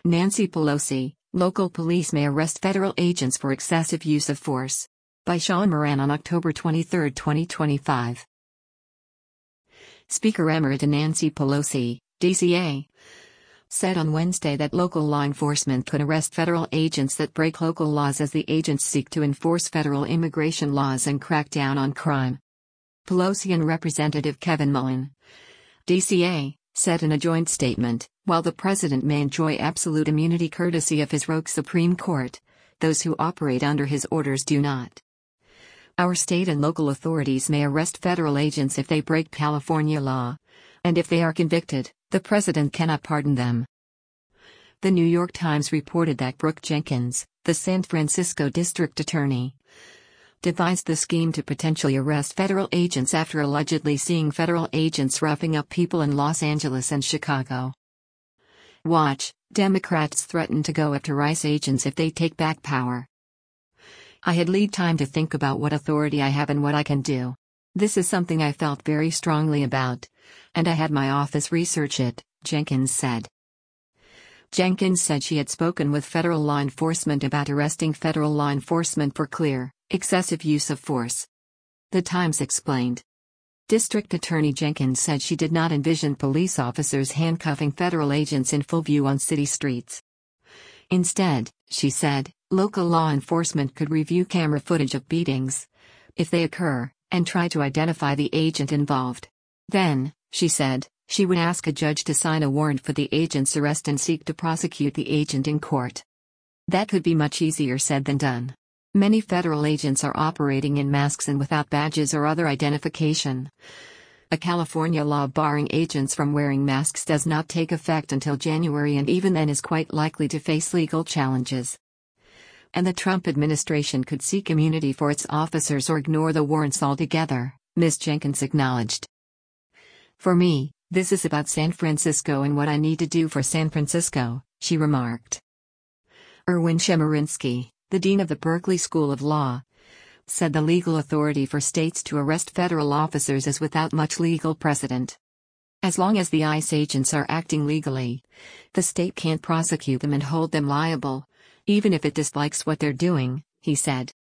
Nancy Pelosi, local police may arrest federal agents for excessive use of force. By Sean Moran on October 23, 2025. Speaker Emerita Nancy Pelosi, DCA, said on Wednesday that local law enforcement could arrest federal agents that break local laws as the agents seek to enforce federal immigration laws and crack down on crime. Pelosi and Representative Kevin Mullin, DCA, said in a joint statement, while the president may enjoy absolute immunity courtesy of his rogue Supreme Court, those who operate under his orders do not. Our state and local authorities may arrest federal agents if they break California law. And if they are convicted, the president cannot pardon them. The New York Times reported that Brooke Jenkins, the San Francisco district attorney, devised the scheme to potentially arrest federal agents after allegedly seeing federal agents roughing up people in Los Angeles and Chicago. Watch, Democrats threaten to go after ICE agents if they take back power. I had lead time to think about what authority I have and what I can do. This is something I felt very strongly about, and I had my office research it, Jenkins said. Jenkins said she had spoken with federal law enforcement about arresting federal law enforcement for clear, excessive use of force. The Times explained. District Attorney Jenkins said she did not envision police officers handcuffing federal agents in full view on city streets. Instead, she said, local law enforcement could review camera footage of beatings, if they occur, and try to identify the agent involved. Then, she said, she would ask a judge to sign a warrant for the agent's arrest and seek to prosecute the agent in court. That could be much easier said than done. Many federal agents are operating in masks and without badges or other identification. A California law barring agents from wearing masks does not take effect until January and even then is quite likely to face legal challenges. And the Trump administration could seek immunity for its officers or ignore the warrants altogether, Ms. Jenkins acknowledged. For me, this is about San Francisco and what I need to do for San Francisco, she remarked. Erwin Chemerinsky, the dean of the Berkeley School of Law, said the legal authority for states to arrest federal officers is without much legal precedent. As long as the ICE agents are acting legally, the state can't prosecute them and hold them liable, even if it dislikes what they're doing, he said.